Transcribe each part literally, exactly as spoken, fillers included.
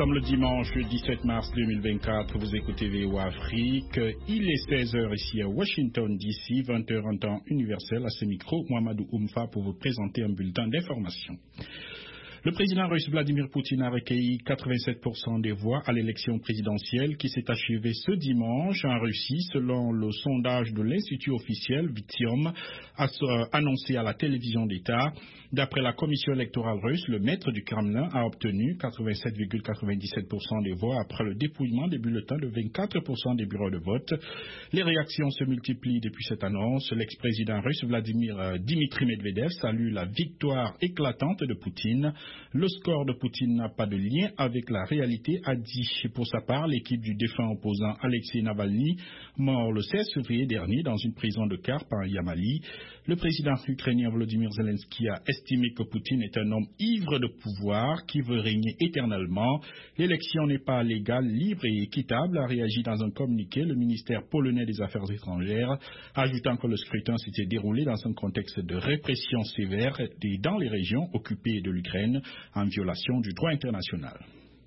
sommes le dimanche dix-sept mars deux mille vingt-quatre, vous écoutez V O A Afrique. Il est seize heures ici à Washington D C, vingt heures en temps universel. À ce micro, Mohamedou Oumfa pour vous présenter un bulletin d'information. Le président russe Vladimir Poutine a recueilli quatre-vingt-sept pour cent des voix à l'élection présidentielle qui s'est achevée ce dimanche en Russie, selon le sondage de l'Institut officiel Vitium annoncé à la télévision d'État. D'après la commission électorale russe, le maître du Kremlin a obtenu quatre-vingt-sept virgule quatre-vingt-dix-sept pour cent des voix après le dépouillement des bulletins de vingt-quatre pour cent des bureaux de vote. Les réactions se multiplient depuis cette annonce. L'ex-président russe Vladimir euh, Dimitri Medvedev salue la victoire éclatante de Poutine. Le score de Poutine n'a pas de lien avec la réalité, a dit pour sa part l'équipe du défunt opposant Alexei Navalny, mort le seize février dernier dans une prison de Karp en Yamali. Le président ukrainien Volodymyr Zelensky a estimé que Poutine est un homme ivre de pouvoir qui veut régner éternellement. L'élection n'est pas légale, libre et équitable, a réagi dans un communiqué le ministère polonais des Affaires étrangères, ajoutant que le scrutin s'était déroulé dans un contexte de répression sévère dans les régions occupées de l'Ukraine, en violation du droit international.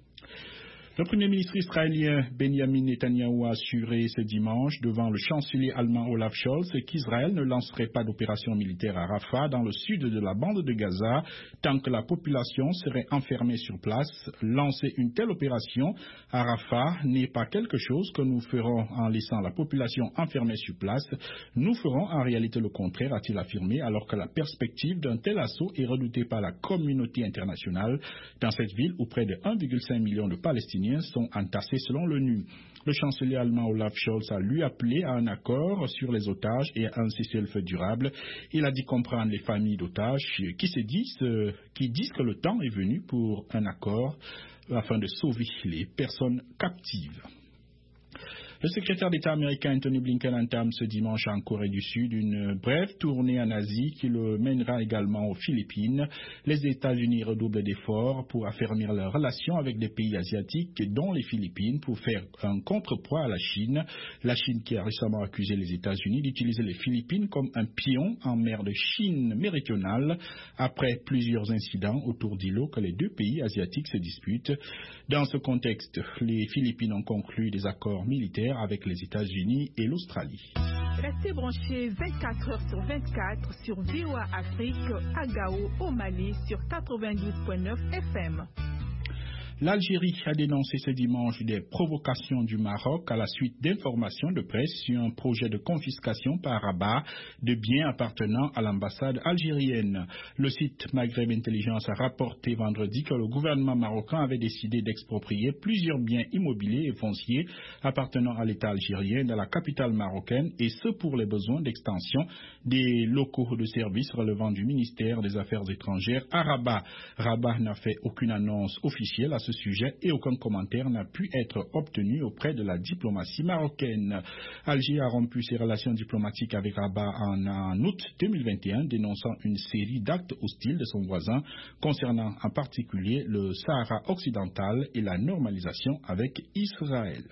Le Premier ministre israélien Benjamin Netanyahou a assuré ce dimanche devant le chancelier allemand Olaf Scholz qu'Israël ne lancerait pas d'opération militaire à Rafah dans le sud de la bande de Gaza tant que la population serait enfermée sur place. Lancer une telle opération à Rafah n'est pas quelque chose que nous ferons en laissant la population enfermée sur place. Nous ferons en réalité le contraire, a-t-il affirmé, alors que la perspective d'un tel assaut est redoutée par la communauté internationale dans cette ville où près de un virgule cinq million de Palestiniens sont entassés selon l'ONU. Le chancelier allemand Olaf Scholz a lui appelé à un accord sur les otages et à un cessez-le-feu durable. Il a dit comprendre les familles d'otages qui se disent, qui disent que le temps est venu pour un accord afin de sauver les personnes captives. Le secrétaire d'État américain Anthony Blinken entame ce dimanche en Corée du Sud une brève tournée en Asie qui le mènera également aux Philippines. Les États-Unis redoublent d'efforts pour affermir leurs relations avec des pays asiatiques, dont les Philippines, pour faire un contrepoids à la Chine. La Chine qui a récemment accusé les États-Unis d'utiliser les Philippines comme un pion en mer de Chine méridionale après plusieurs incidents autour d'îlots que les deux pays asiatiques se disputent. Dans ce contexte, les Philippines ont conclu des accords militaires avec les États-Unis et l'Australie. Restez branchés vingt-quatre heures sur vingt-quatre sur V O A Afrique à Gao, au Mali, sur quatre-vingt-douze virgule neuf F M. L'Algérie a dénoncé ce dimanche des provocations du Maroc à la suite d'informations de presse sur un projet de confiscation par Rabat de biens appartenant à l'ambassade algérienne. Le site Maghreb Intelligence a rapporté vendredi que le gouvernement marocain avait décidé d'exproprier plusieurs biens immobiliers et fonciers appartenant à l'État algérien dans la capitale marocaine, et ce pour les besoins d'extension des locaux de services relevant du ministère des Affaires étrangères à Rabat. Rabat n'a fait aucune annonce officielle à ce sujet et aucun commentaire n'a pu être obtenu auprès de la diplomatie marocaine. Alger a rompu ses relations diplomatiques avec Rabat en, en août deux mille vingt et un, dénonçant une série d'actes hostiles de son voisin concernant en particulier le Sahara occidental et la normalisation avec Israël.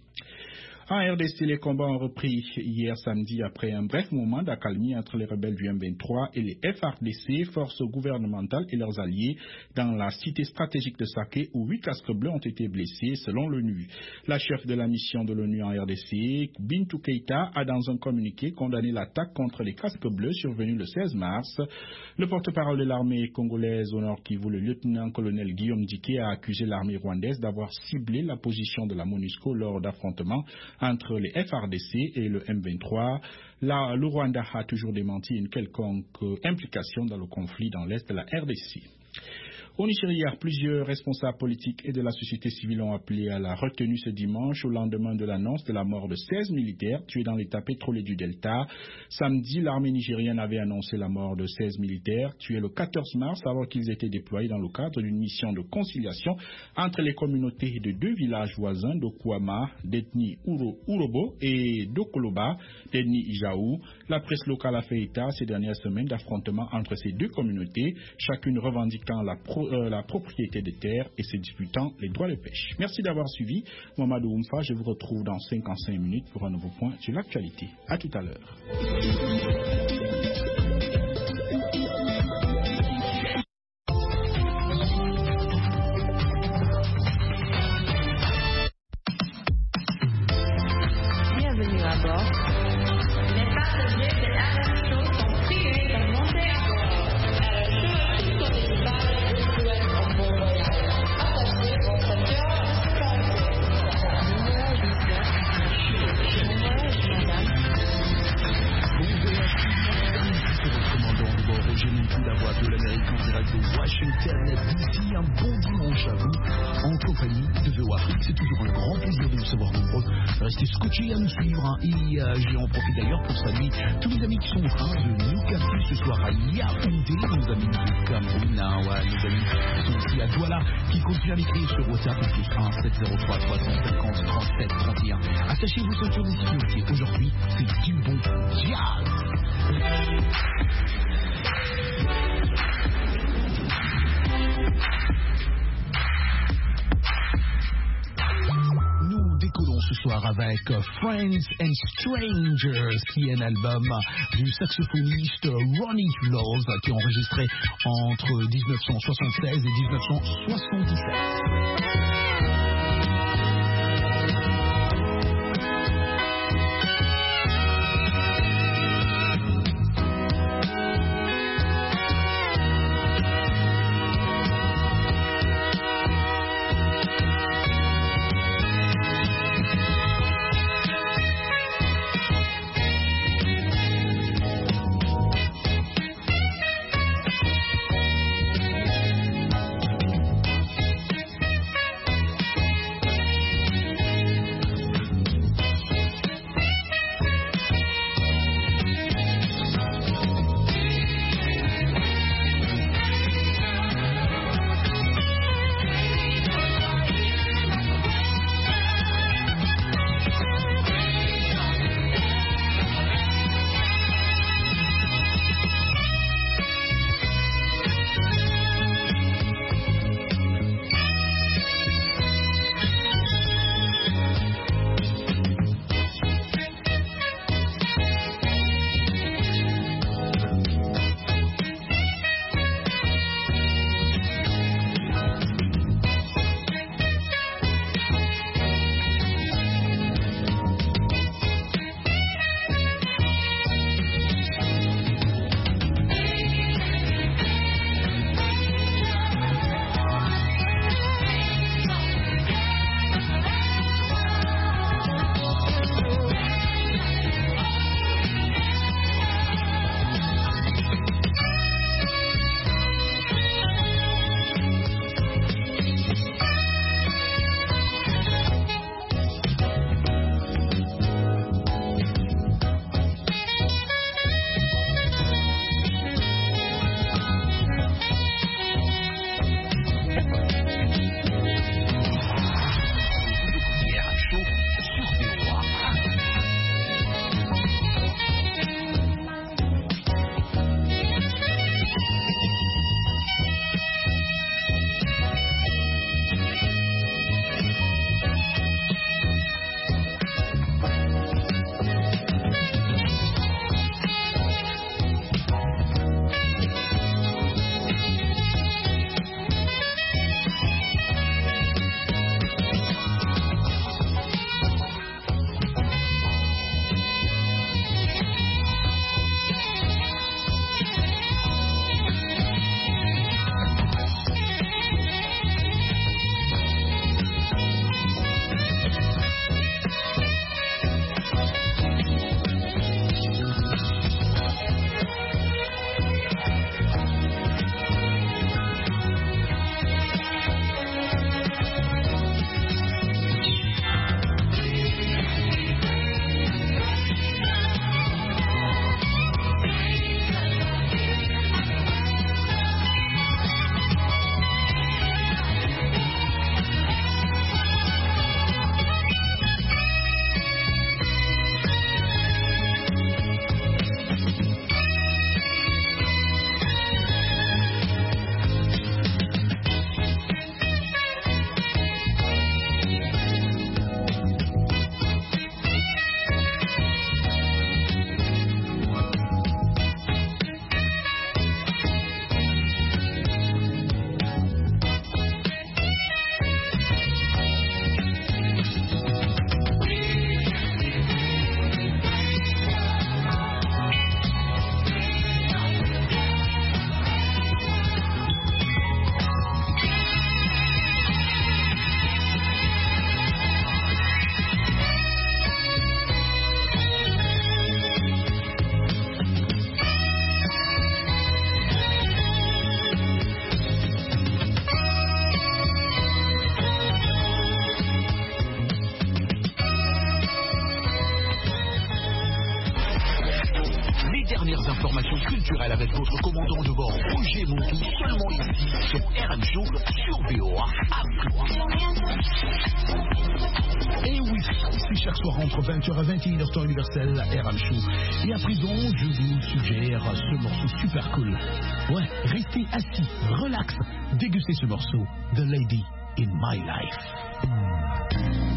En R D C, les combats ont repris hier samedi après un bref moment d'accalmie entre les rebelles du M vingt-trois et les F A R D C, forces gouvernementales et leurs alliés, dans la cité stratégique de Saké, où huit casques bleus ont été blessés, selon l'ONU. La chef de la mission de l'ONU en R D C, Bintou Keïta, a dans un communiqué condamné l'attaque contre les casques bleus survenue le seize mars. Le porte-parole de l'armée congolaise au Nord Kivu, le lieutenant-colonel Guillaume Diké, a accusé l'armée rwandaise d'avoir ciblé la position de la MONUSCO lors d'affrontements entre les F A R D C et le M vingt-trois. Là, le Rwanda a toujours démenti une quelconque implication dans le conflit dans l'Est de la R D C. Au Nigeria, plusieurs responsables politiques et de la société civile ont appelé à la retenue ce dimanche au lendemain de l'annonce de la mort de seize militaires tués dans l'État pétrolier du Delta. Samedi, l'armée nigérienne avait annoncé la mort de seize militaires tués le quatorze mars alors qu'ils étaient déployés dans le cadre d'une mission de conciliation entre les communautés de deux villages voisins d'Okwama, d'ethnie Uro, Urobo, et d'Okoloba, d'ethnie Ijaou. La presse locale a fait état ces dernières semaines d'affrontements entre ces deux communautés, chacune revendiquant la pro Euh, la propriété des terres et se disputant les droits de pêche. Merci d'avoir suivi. Mohamedou Oumfa, je vous retrouve dans cinquante-cinq minutes pour un nouveau point sur l'actualité. À tout à l'heure. de Washington D C. Un bon dimanche à vous, en compagnie de V O Afrique. C'est toujours un grand plaisir de vous savoir nombreux. Restez scotchés à nous suivre. Hein. Et euh, j'en profite d'ailleurs pour saluer tous les amis qui sont en train de nous capter ce soir à Yaoundé, nos amis du Cameroun, hein, ouais, nos amis qui sont aussi à Douala, qui continuent à m'écrire sur WhatsApp, plus un sept zéro trois trois cent cinquante trente-sept trente et un. Attachez vos ceintures de sécurité. Aujourd'hui, c'est du bon jazz. Nous décollons ce soir avec Friends and Strangers, qui est un album du saxophoniste Ronnie Laws, qui est enregistré entre dix-neuf cent soixante-seize et dix-neuf cent soixante-dix-sept. l'information culturelle avec votre commandant de bord Roger Montou, seulement ici sur R M Show sur V O A Afrique. Et oui, c'est chaque soir entre vingt heures et vingt et une heures temps universel R M Show. Et à présent, je vous suggère ce morceau super cool. Ouais, restez assis, relax, dégustez ce morceau, The Lady in My Life.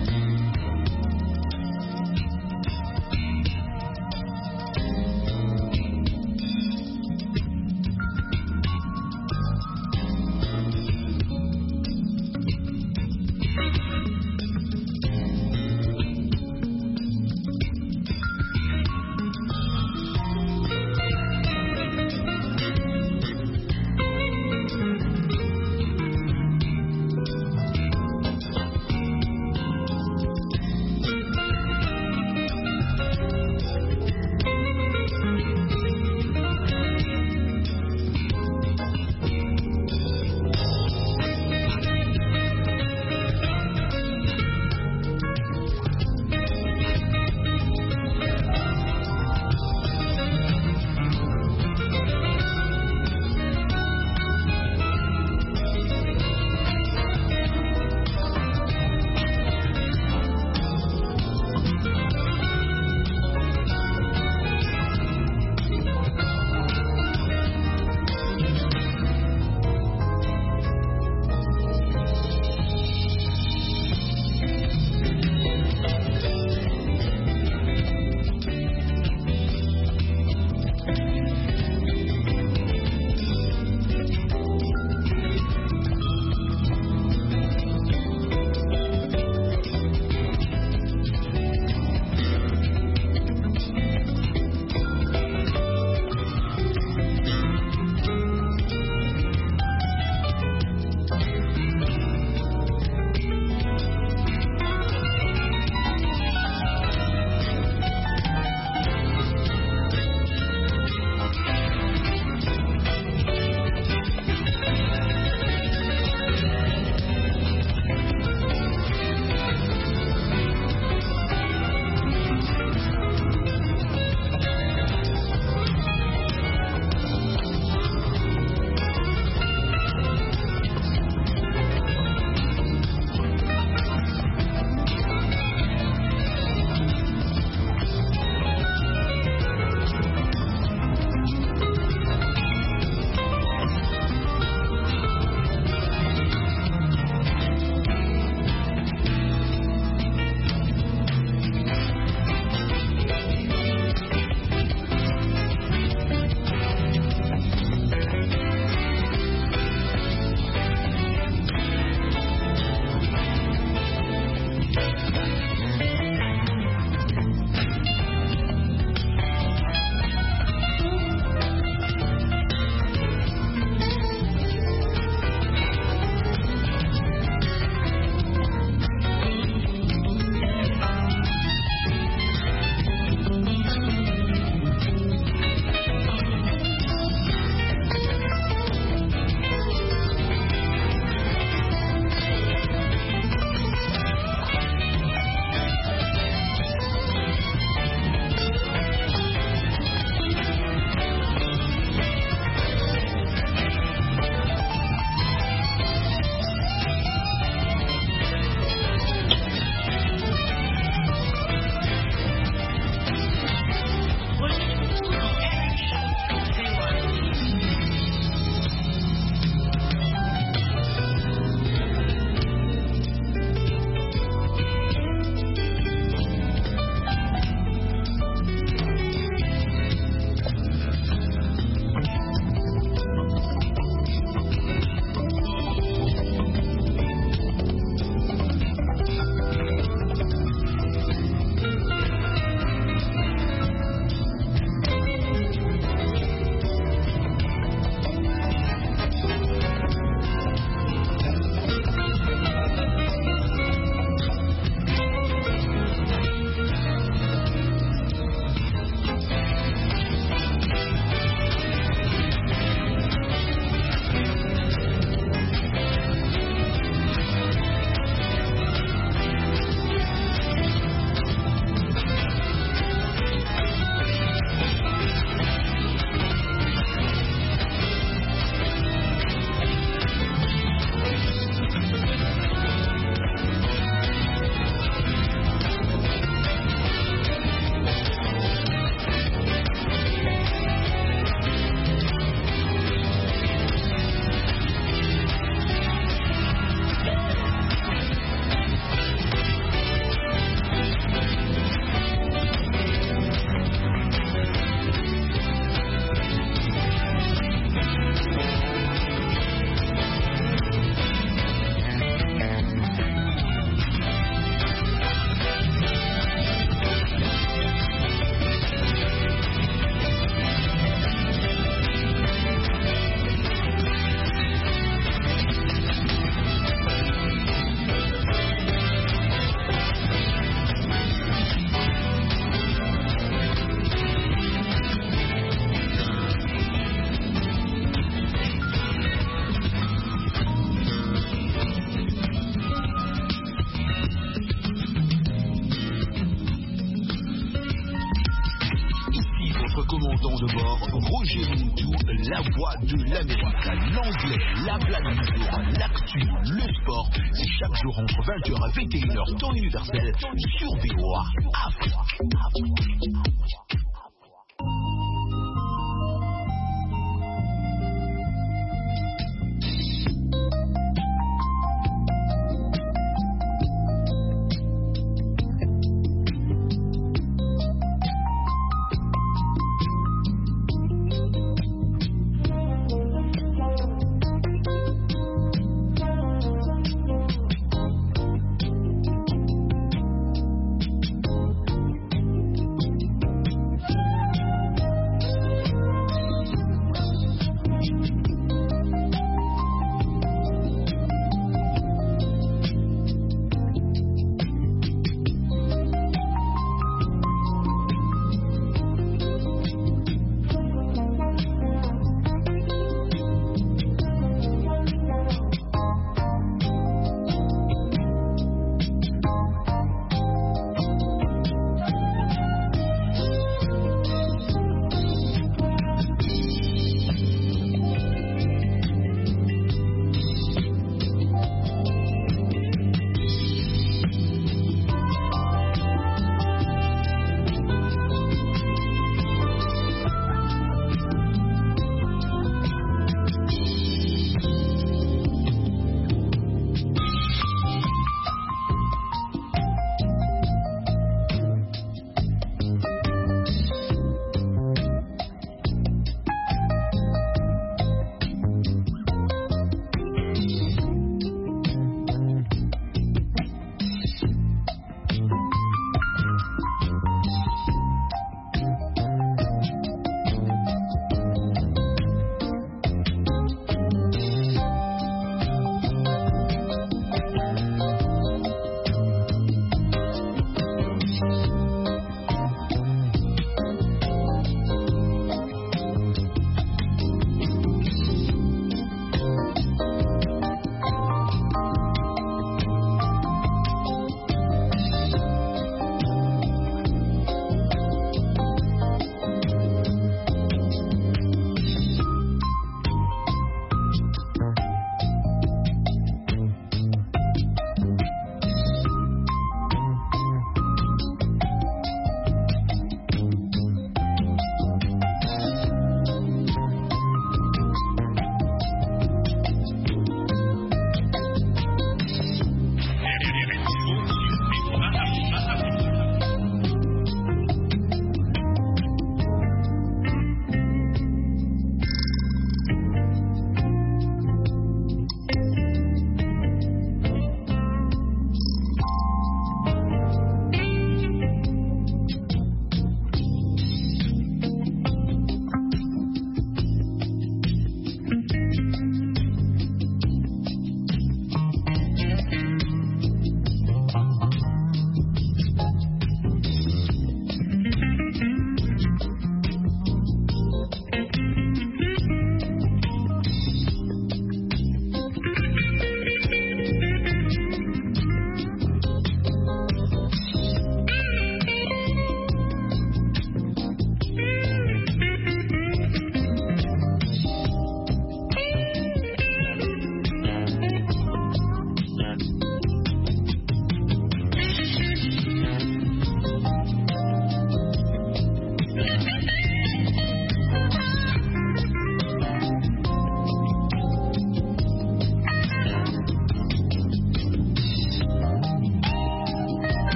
Ubuntu, la voix de l'Amérique, l'anglais, la blague du jour, l'actu, le sport. C'est chaque jour entre vingt heures et vingt et une heures, temps universel sur V O A Afrique.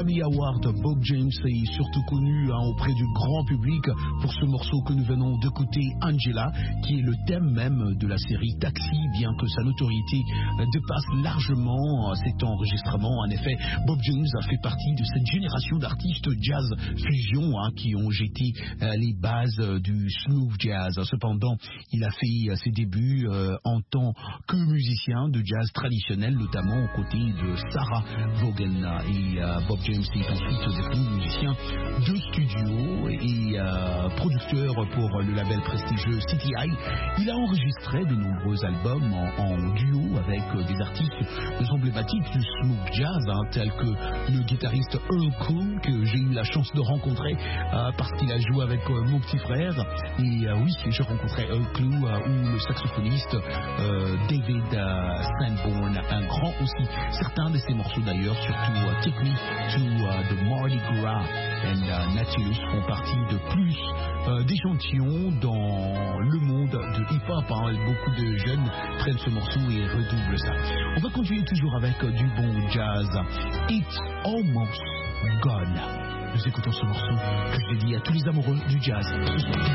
Grammy Award. Bob James est surtout connu hein, auprès du grand public pour ce morceau que nous venons d'écouter, Angela, qui est le thème même de la série Taxi, bien que sa notoriété dépasse largement cet enregistrement. En effet, Bob James a fait partie de cette génération d'artistes jazz fusion hein, qui ont jeté euh, les bases euh, du smooth jazz. Cependant, il a fait euh, ses débuts euh, en tant que musicien de jazz traditionnel, notamment aux côtés de Sarah Vaughan. Et euh, Bob James est ensuite devenu musicien de studio et euh, producteur pour le label prestigieux C T I. Il a enregistré de nombreux albums en, en duo avec euh, des artistes emblématiques du smooth jazz, hein, tels que le guitariste Earl Klugh, que j'ai eu la chance de rencontrer euh, parce qu'il a joué avec euh, mon petit frère. Et euh, oui, j'ai rencontré Earl Klugh euh, ou le saxophoniste euh, David euh, Sanborn, un grand aussi. Certains de ses morceaux d'ailleurs, surtout uh, Take Me to uh, the Mardi Gras and uh, Nautilus, font partie de plus euh, d'échantillons dans le monde de hip-hop. Hein. Beaucoup de jeunes prennent ce morceau et redoublent ça. On va continuer toujours avec euh, du bon jazz. It's Almost Gone. Nous écoutons ce morceau que je dédie à tous les amoureux du jazz ce soir.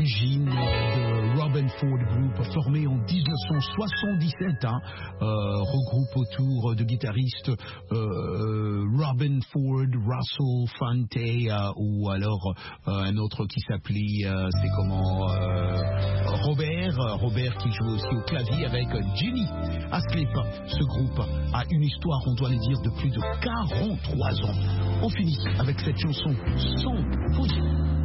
l'origine de Robin Ford Group, formé en dix-neuf cent soixante-dix-sept, hein, euh, regroupe autour de guitaristes euh, Robin Ford, Russell Fante, euh, ou alors euh, un autre qui s'appelait, euh, c'est comment, euh, Robert, Robert qui joue aussi au clavier avec Jimmy Ascliffe. Ce groupe a une histoire, on doit le dire, de plus de quarante-trois ans. On finit avec cette chanson sans pause.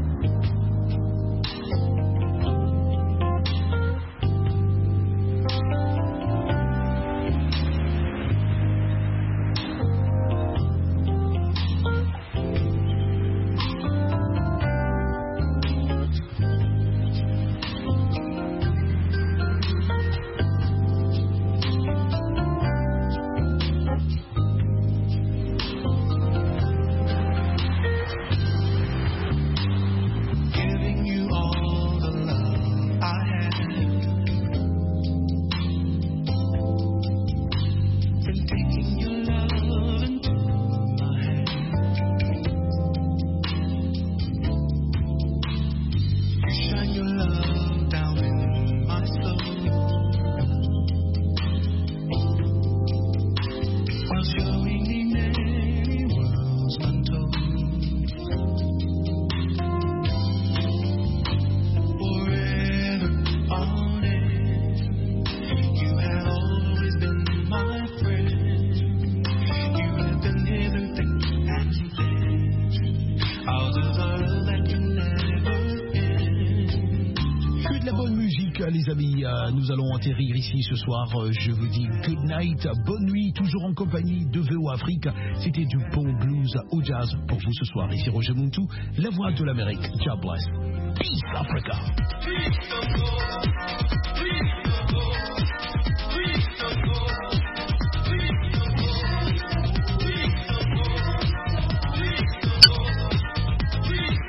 Les amis, euh, nous allons atterrir ici ce soir. Euh, je vous dis good night, bonne nuit, toujours en compagnie de V O Afrique. C'était du bon blues au jazz pour vous ce soir. Ici Roger Muntu, la voix de l'Amérique. God bless. Peace Africa. Peace,